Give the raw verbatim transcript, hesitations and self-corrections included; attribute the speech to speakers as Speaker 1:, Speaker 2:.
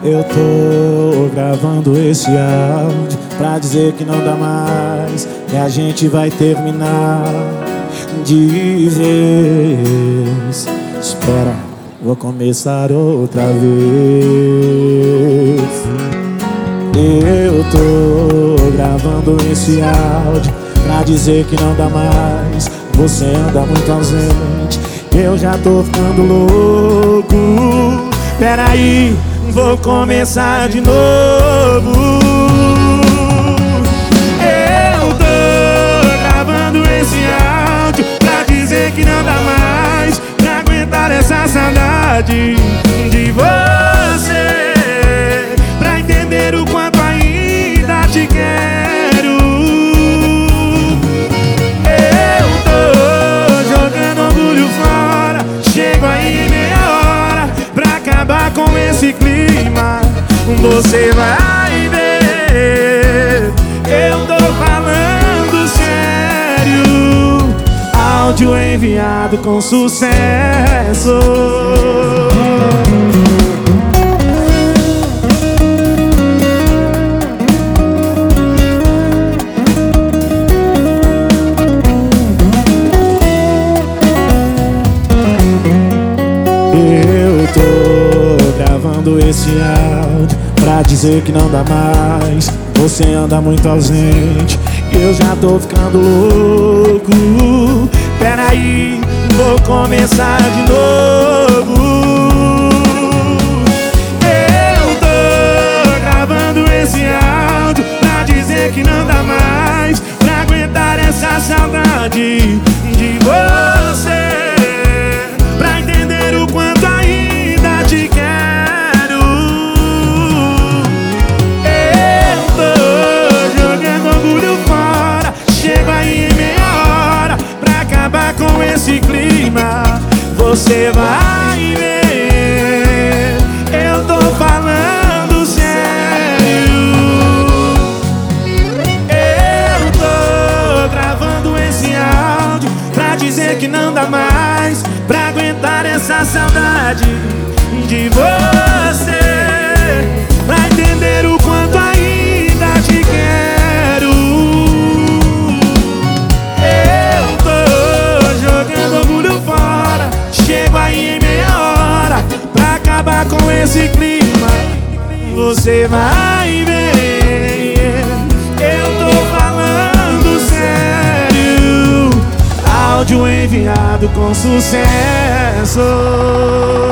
Speaker 1: Eu tô gravando esse áudio pra dizer que não dá mais, que a gente vai terminar de vez. Espera, vou começar outra vez. Eu tô gravando esse áudio pra dizer que não dá mais, você anda muito ausente, eu já tô ficando louco. Peraí, vou começar de novo. Eu tô gravando esse áudio pra dizer que não dá mais pra aguentar essa saudade de você, pra entender o quanto ainda te quero. Eu tô jogando orgulho fora, chego aí em meia hora pra acabar com esse clima. Você vai ver, eu tô falando sério. Áudio enviado com sucesso. Eu tô gravando esse áudio pra dizer que não dá mais, você anda muito ausente, eu já tô ficando louco. Peraí, vou começar de novo. Eu tô gravando esse áudio pra dizer que não dá mais pra aguentar essa saudade de você, pra entender o quanto ainda te quero. Eu tô jogando orgulho fora, chego aí em meia hora pra acabar com esse clima. Você vai ver, eu tô falando sério. Eu tô gravando esse áudio pra dizer que não dá mais pra aguentar essa saudade de você, pra entender o quanto ainda te quero. Eu tô jogando orgulho fora, chego aí em meia hora pra acabar com esse clima. Você vai ver, eu tô falando sério. Áudio enviado com sucesso.